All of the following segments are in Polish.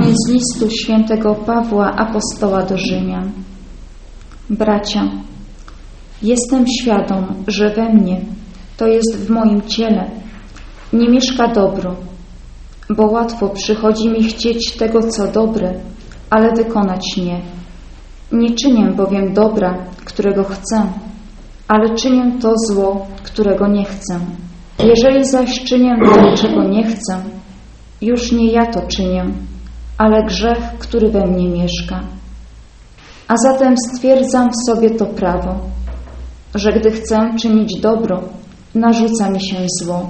Czytanie z listu świętego Pawła Apostoła do Rzymian. Bracia, jestem świadom, że we mnie, to jest w moim ciele, nie mieszka dobro, bo łatwo przychodzi mi chcieć tego, co dobre, ale wykonać nie. Nie czynię bowiem dobra, którego chcę, ale czynię to zło, którego nie chcę. Jeżeli zaś czynię to, czego nie chcę, już nie ja to czynię, ale grzech, który we mnie mieszka. A zatem stwierdzam w sobie to prawo, że gdy chcę czynić dobro, narzuca mi się zło.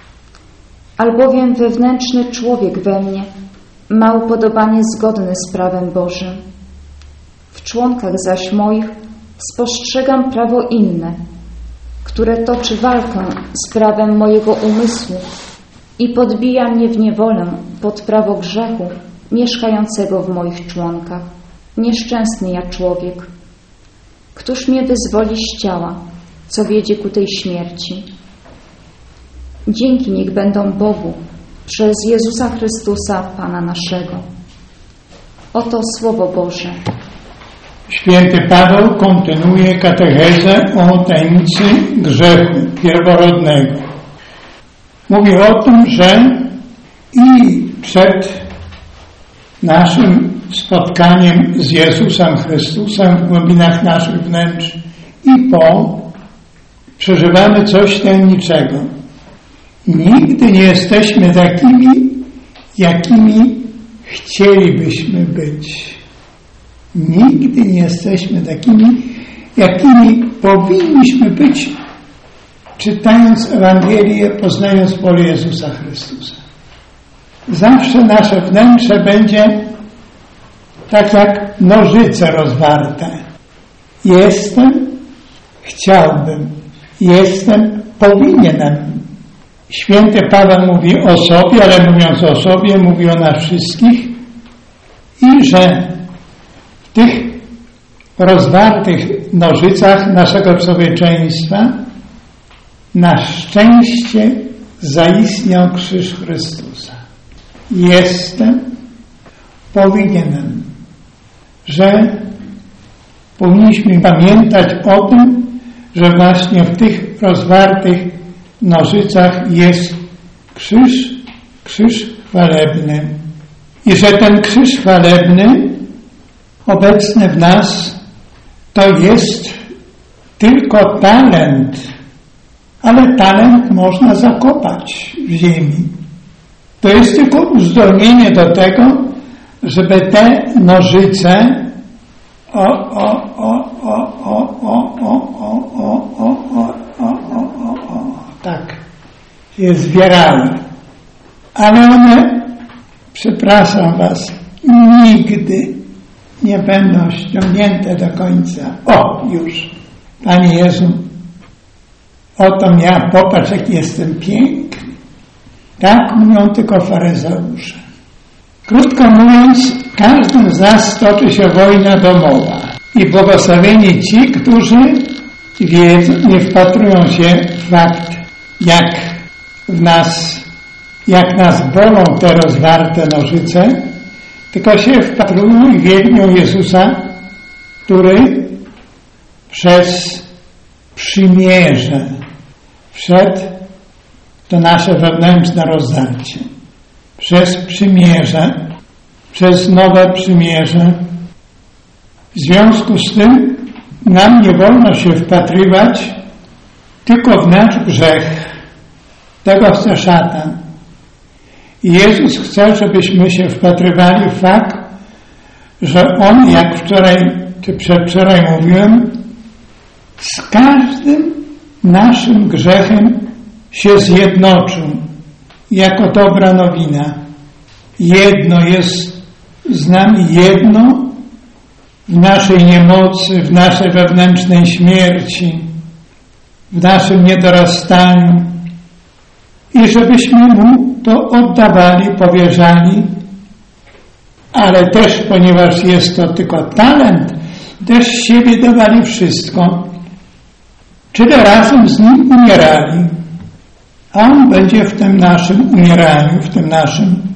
Albowiem wewnętrzny człowiek we mnie ma upodobanie zgodne z prawem Bożym. W członkach zaś moich spostrzegam prawo inne, które toczy walkę z prawem mojego umysłu i podbija mnie w niewolę pod prawo grzechu mieszkającego w moich członkach. Nieszczęsny ja człowiek. Któż mnie wyzwoli z ciała, co wiedzie ku tej śmierci? Dzięki niech będą Bogu przez Jezusa Chrystusa, Pana naszego. Oto Słowo Boże. Święty Paweł kontynuuje katechezę o tajemnicy grzechu pierworodnego. Mówi o tym, że i przed naszym spotkaniem z Jezusem Chrystusem w głębinach naszych wnętrz i po przeżywamy coś tajemniczego. Nigdy nie jesteśmy takimi, jakimi chcielibyśmy być. Nigdy nie jesteśmy takimi, jakimi powinniśmy być, czytając Ewangelię, poznając wolę Jezusa Chrystusa. Zawsze nasze wnętrze będzie tak jak nożyce rozwarte. Jestem, chciałbym, jestem, powinienem. Święty Paweł mówi o sobie, ale mówiąc o sobie, mówi o nas wszystkich i że w tych rozwartych nożycach naszego człowieczeństwa na szczęście zaistniał krzyż Chrystusa. Jestem, powinienem, że powinniśmy pamiętać o tym, że właśnie w tych rozwartych nożycach jest krzyż chwalebny. I że ten krzyż chwalebny obecny w nas to jest tylko talent, ale talent można zakopać w ziemi. To jest tylko uzdolnienie do tego, żeby te nożyce tak się zbierały. Ale one, przepraszam Was, nigdy nie będą ściągnięte do końca. O, już. Panie Jezu, oto ja, popatrz, jaki jestem piękny. Tak mówią tylko faryzeusze. Krótko mówiąc, w każdym z nas toczy się wojna domowa. I błogosławieni ci, którzy wiedzą, nie wpatrują się w fakt, jak nas bolą te rozwarte nożyce, tylko się wpatrują i wielbią Jezusa, który przez przymierze wszedł to nasze wewnętrzne rozdarcie. Przez przymierze, przez nowe przymierze. W związku z tym nam nie wolno się wpatrywać tylko w nasz grzech. Tego chce szatan. I Jezus chce, żebyśmy się wpatrywali w fakt, że On, jak wczoraj czy przedwczoraj mówiłem, z każdym naszym grzechem się zjednoczył jako dobra nowina. Jedno jest z nami, jedno w naszej niemocy, w naszej wewnętrznej śmierci, w naszym niedorastaniu i żebyśmy Mu to oddawali, powierzali, ale też, ponieważ jest to tylko talent, też z siebie dawali wszystko, czyli razem z Nim umierali, a On będzie w tym naszym umieraniu, w tym naszym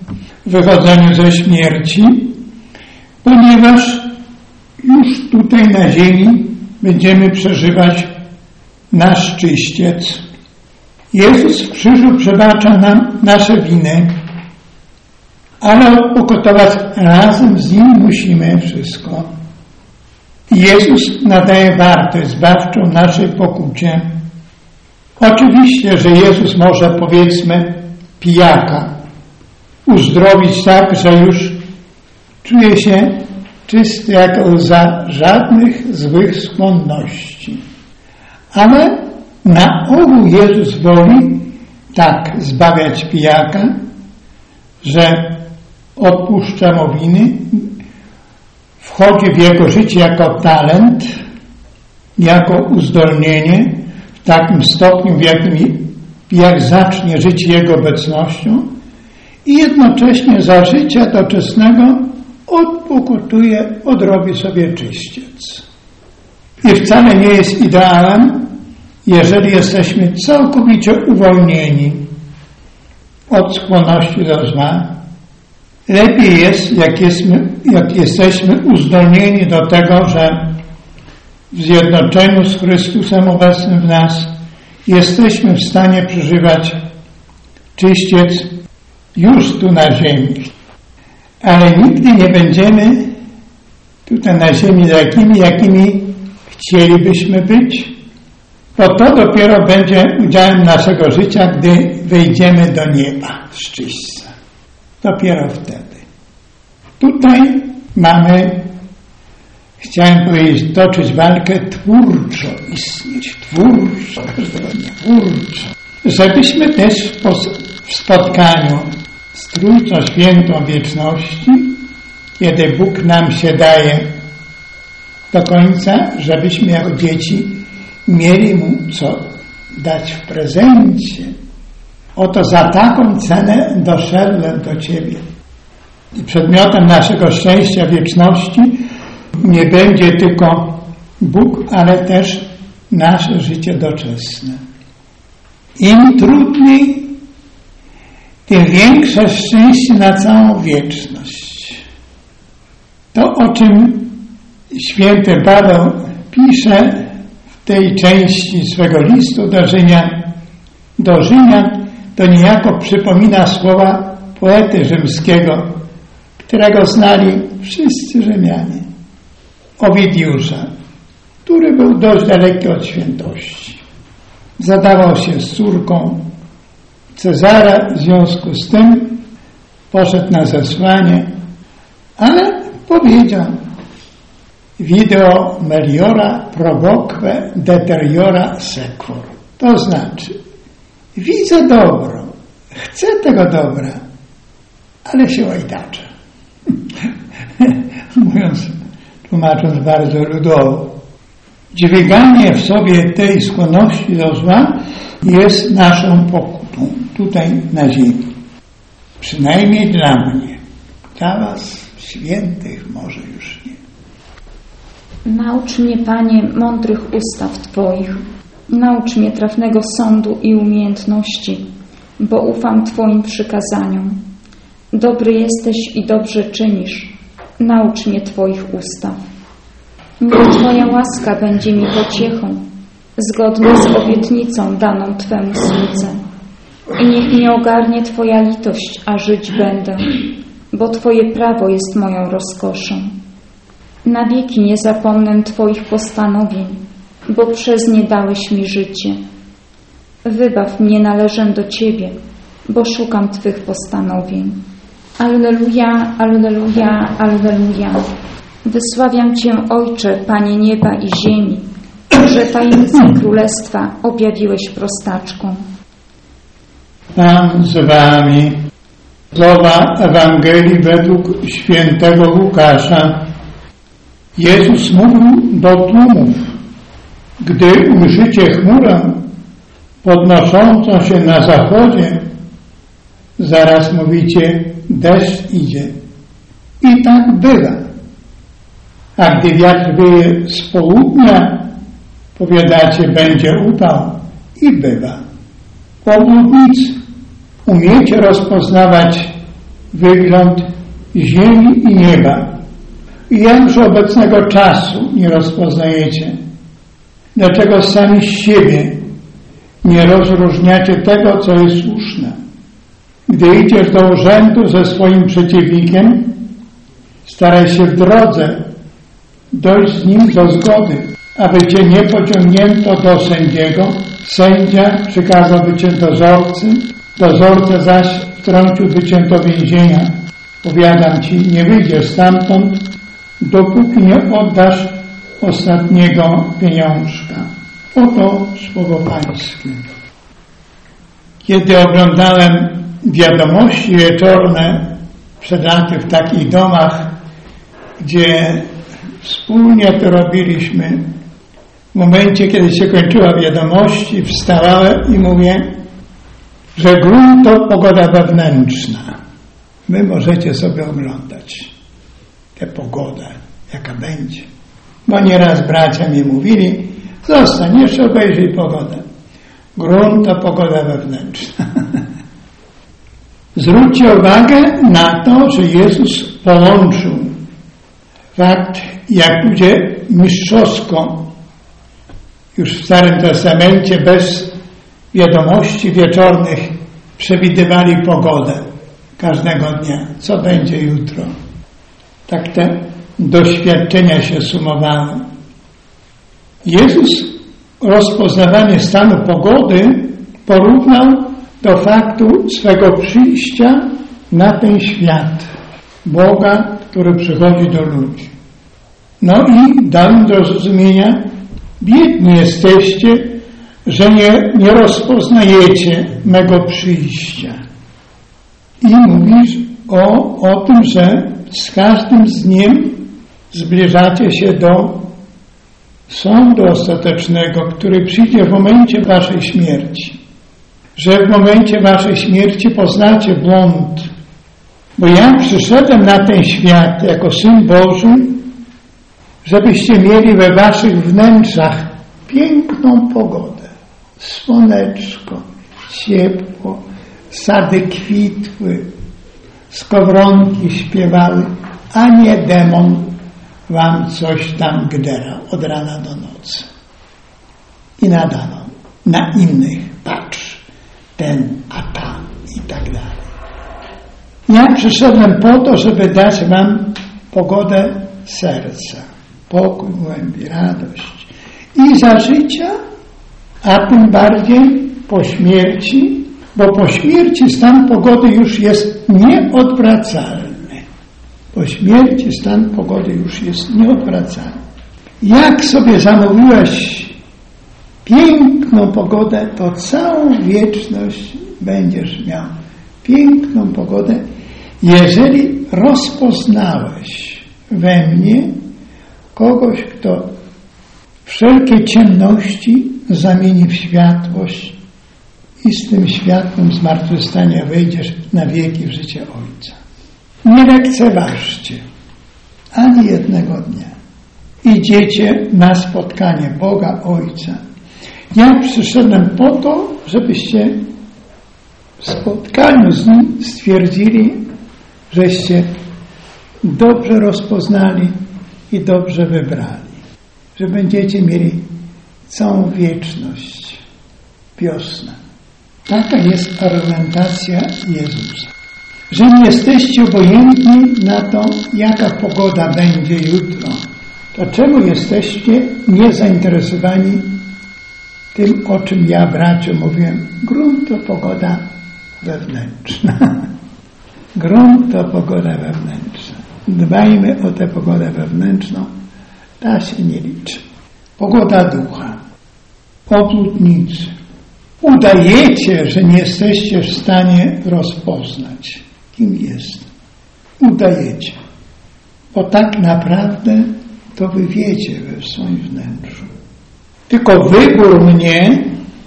wychodzeniu ze śmierci, ponieważ już tutaj na ziemi będziemy przeżywać nasz czyściec. Jezus w krzyżu przebacza nam nasze winy, ale pokutować razem z Nim musimy wszystko. Jezus nadaje wartość zbawczą naszej pokucie. Oczywiście, że Jezus może, powiedzmy, pijaka uzdrowić tak, że już czuje się czysty jak łza, żadnych złych skłonności. Ale na ogół Jezus woli tak zbawiać pijaka, że odpuszcza mu winy, wchodzi w jego życie jako talent, jako uzdolnienie w takim stopniu, w jakim pijak zacznie żyć jego obecnością i jednocześnie za życia doczesnego odpokutuje, odrobi sobie czyściec. I wcale nie jest ideałem, jeżeli jesteśmy całkowicie uwolnieni od skłonności do zła. Lepiej jest, jak jesteśmy uzdolnieni do tego, że w zjednoczeniu z Chrystusem obecnym w nas jesteśmy w stanie przeżywać czyściec już tu na ziemi. Ale nigdy nie będziemy tutaj na ziemi takimi, jakimi chcielibyśmy być, bo to dopiero będzie udziałem naszego życia, gdy wejdziemy do nieba z czyśćca. Dopiero wtedy. Tutaj mamy, chciałem powiedzieć, toczyć walkę twórczo, istnieć twórczo, żebyśmy też w spotkaniu z Trójcą Świętą wieczności, kiedy Bóg nam się daje do końca, żebyśmy jako dzieci mieli Mu co dać w prezencie. Oto za taką cenę doszedłem do Ciebie. I przedmiotem naszego szczęścia wieczności nie będzie tylko Bóg, ale też nasze życie doczesne. Im trudniej, tym większe szczęście na całą wieczność. To, o czym święty Paweł pisze w tej części swego listu do Rzymian, to niejako przypomina słowa poety rzymskiego, którego znali wszyscy Rzymianie, Owidiusza, który był dość daleki od świętości. Zadawał się z córką Cezara, w związku z tym poszedł na zesłanie, ale powiedział: video meliora provoque deteriora sequor. To znaczy, widzę dobro, chcę tego dobra, ale się łajdaczę. Tłumacząc bardzo ludowo. Dźwiganie w sobie tej skłonności do zła jest naszą pokutą tutaj na ziemi. Przynajmniej dla mnie. Dla was, świętych, może już nie. Naucz mnie, Panie, mądrych ustaw Twoich. Naucz mnie trafnego sądu i umiejętności, bo ufam Twoim przykazaniom. Dobry jesteś i dobrze czynisz. Naucz mnie Twoich ustaw. Niech Twoja łaska będzie mi pociechą, zgodnie z obietnicą daną Twemu słudze. I niech mnie ogarnie Twoja litość, a żyć będę, bo Twoje prawo jest moją rozkoszą. Na wieki nie zapomnę Twoich postanowień, bo przez nie dałeś mi życie. Wybaw mnie, należę do Ciebie, bo szukam Twych postanowień. Alleluja, alleluja, alleluja. Wysławiam Cię, Ojcze, Panie nieba i ziemi, że tajemnicę królestwa objawiłeś prostaczką. Pan z Wami. Słowa Ewangelii według świętego Łukasza. Jezus mówił do tłumów: gdy ujrzycie chmurę podnoszącą się na zachodzie, zaraz mówicie: deszcz idzie. I tak bywa. A gdy wiatr wieje z południa, powiadacie: będzie upał. I bywa. Obłudnicy, umiecie rozpoznawać wygląd ziemi i nieba. I jakże obecnego czasu nie rozpoznajecie? Dlaczego sami z siebie nie rozróżniacie tego, co jest słuszne? Gdy idziesz do urzędu ze swoim przeciwnikiem, staraj się w drodze dojść z nim do zgody, aby cię nie pociągnięto do sędziego. Sędzia przykazałby cię dozorcy, dozorca zaś wtrąciłby cię do więzienia. Powiadam ci, nie wyjdziesz stamtąd, dopóki nie oddasz ostatniego pieniążka. Oto słowo Pańskie. Kiedy oglądałem wiadomości wieczorne przed laty w takich domach, gdzie wspólnie to robiliśmy, w momencie, kiedy się kończyła wiadomości, wstawałem i mówię, że grunt to pogoda wewnętrzna. Wy możecie sobie oglądać tę pogodę, jaka będzie. Bo nieraz bracia mi mówili, zostań, jeszcze obejrzyj pogodę. Grunt to pogoda wewnętrzna. Zwróćcie uwagę na to, że Jezus połączył fakt, jak ludzie mistrzowsko już w Starym Testamencie bez wiadomości wieczornych przewidywali pogodę każdego dnia, co będzie jutro. Tak te doświadczenia się sumowały. Jezus rozpoznawanie stanu pogody porównał do faktu swego przyjścia na ten świat. Boga, który przychodzi do ludzi. No i dał im do zrozumienia, biedni jesteście, że nie rozpoznajecie mego przyjścia. I mówisz o tym, że z każdym z dniem zbliżacie się do sądu ostatecznego, który przyjdzie w momencie waszej śmierci. Że w momencie waszej śmierci poznacie błąd. Bo ja przyszedłem na ten świat jako Syn Boży, żebyście mieli we waszych wnętrzach piękną pogodę, słoneczko, ciepło, sady kwitły, skowronki śpiewały, a nie demon wam coś tam gderał od rana do nocy. I nadano na innych, patrz, ten, a tam i tak dalej. Ja przyszedłem po to, żeby dać wam pogodę serca, pokój, głębi, radość i za życia, a tym bardziej po śmierci, bo po śmierci stan pogody już jest nieodwracalny. Po śmierci stan pogody już jest nieodwracalny. Jak sobie zamówiłeś piękną pogodę, to całą wieczność będziesz miał piękną pogodę, jeżeli rozpoznałeś we mnie kogoś, kto wszelkie ciemności zamieni w światłość i z tym światłem zmartwychwstania wejdziesz na wieki w życie Ojca. Nie lekceważcie ani jednego dnia. Idziecie na spotkanie Boga Ojca. Ja przyszedłem po to, żebyście w spotkaniu z Nim stwierdzili, żeście dobrze rozpoznali i dobrze wybrali. Że będziecie mieli całą wieczność, wiosnę. Taka jest argumentacja Jezusa. Że nie jesteście obojętni na to, jaka pogoda będzie jutro. To czemu jesteście niezainteresowani tym, o czym ja, braciu, mówiłem? Grunt to pogoda wewnętrzna. Grunt to pogoda wewnętrzna. Dbajmy o tę pogodę wewnętrzną. Ta się nie liczy. Pogoda ducha. Obłudnicy. Udajecie, że nie jesteście w stanie rozpoznać, kim jest. Udajecie. Bo tak naprawdę to wy wiecie we swoim wnętrzu. Tylko wybór mnie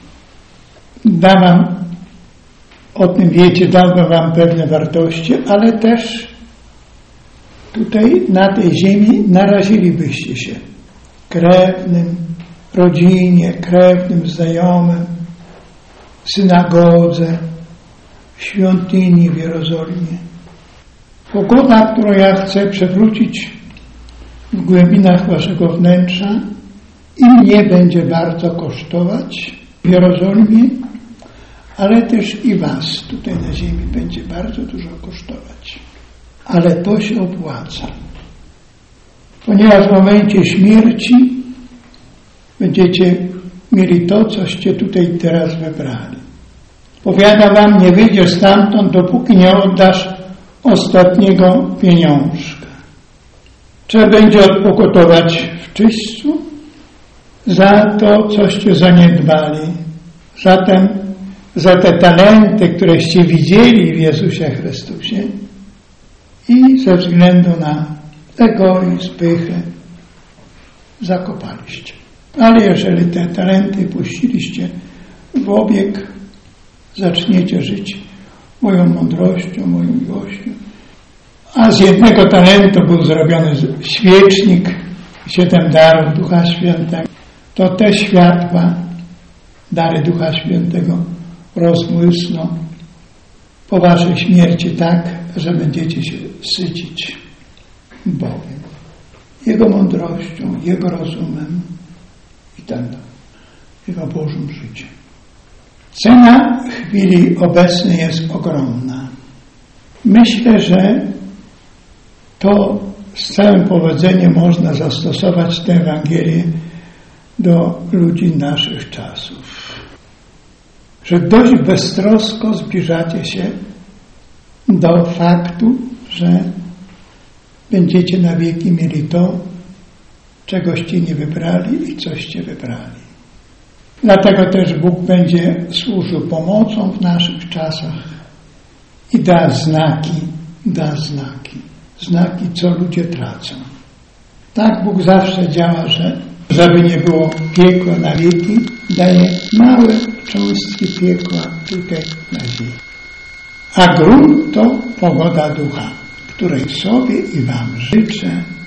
da wam, o tym wiecie, dałbym wam pewne wartości, ale też tutaj na tej ziemi narazilibyście się krewnym, rodzinie, krewnym, znajomym, synagodze, świątyni w Jerozolimie. Pogoda, którą ja chcę przewrócić w głębinach waszego wnętrza i mnie będzie bardzo kosztować w Jerozolimie, ale też i was tutaj na ziemi będzie bardzo dużo kosztować. Ale to się opłaca. Ponieważ w momencie śmierci będziecie mieli to, coście tutaj teraz wybrali. Powiada wam, nie wyjdziesz stamtąd, dopóki nie oddasz ostatniego pieniążka. Trzeba będzie odpokutować w czyśćcu za to, coście zaniedbali. Zatem za te talenty, któreście widzieli w Jezusie Chrystusie i ze względu na egoizm, pychę zakopaliście. Ale jeżeli te talenty puściliście w obieg, zaczniecie żyć moją mądrością, moją miłością. A z jednego talentu był zrobiony świecznik, 7 darów Ducha Świętego. To te światła, dary Ducha Świętego rozbłysną po waszej śmierci tak, że będziecie się sycić Bogiem, Jego mądrością, Jego rozumem i tak dalej, Jego Bożym życiem. Cena chwili obecnej jest ogromna. Myślę, że to z całym powodzeniem można zastosować tę Ewangelię do ludzi naszych czasów. Że dość beztrosko zbliżacie się do faktu, że będziecie na wieki mieli to, czegoście nie wybrali i coście wybrali. Dlatego też Bóg będzie służył pomocą w naszych czasach i da znaki, co ludzie tracą. Tak Bóg zawsze działa, że żeby nie było piekła na wieki, daje małe cząstki piekła tutaj na ziemi. A grunt to pogoda ducha, której sobie i wam życzę.